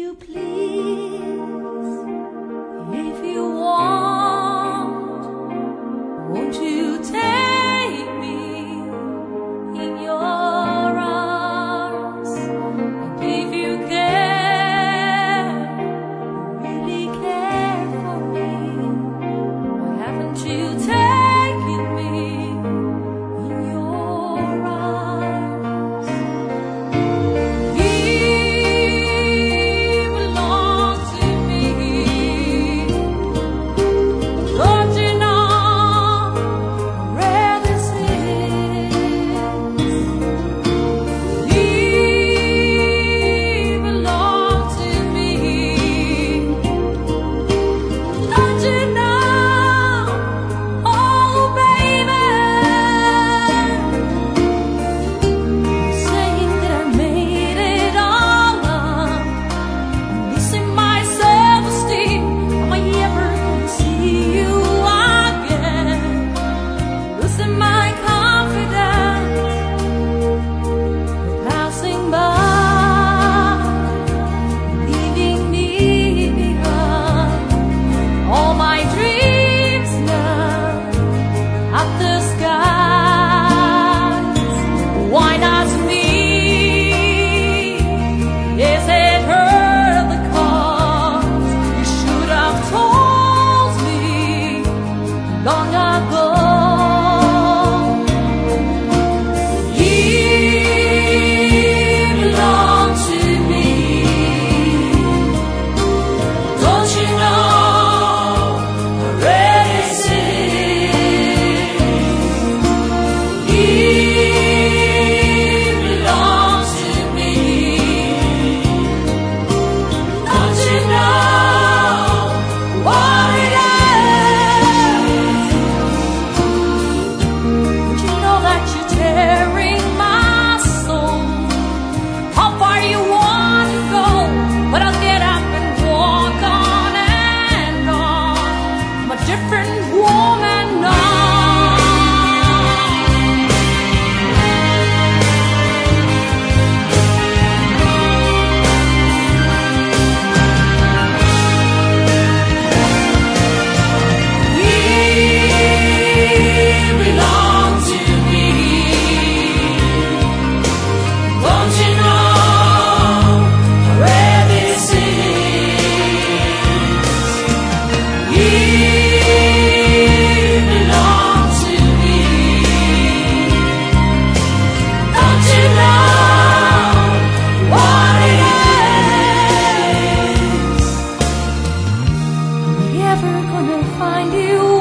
you please, if you want, won't you take me in your arms? And if you care, really care for me, why haven't you taken me in your arms? You belong to me. Don't you know where this is? You belong to me. Don't you know, oh baby, saying that I made it all up, losing my self-esteem. Am I ever gonna see you again? Losing my confidence, passing by, leaving me behind. All my dreams now up the skies. Why not me? Is it her the cause? You should have told me long ago. You belong to me. Don't you know where this is? You belong to me. Don't you know what it is? Don't you know that you're tearing my soul? How far you want to go? But I'll get up and walk on and on. I'm a different woman now. You belong to me. Don't you know where this is? You belong to me. Don't you know what it is? Am I ever gonna find you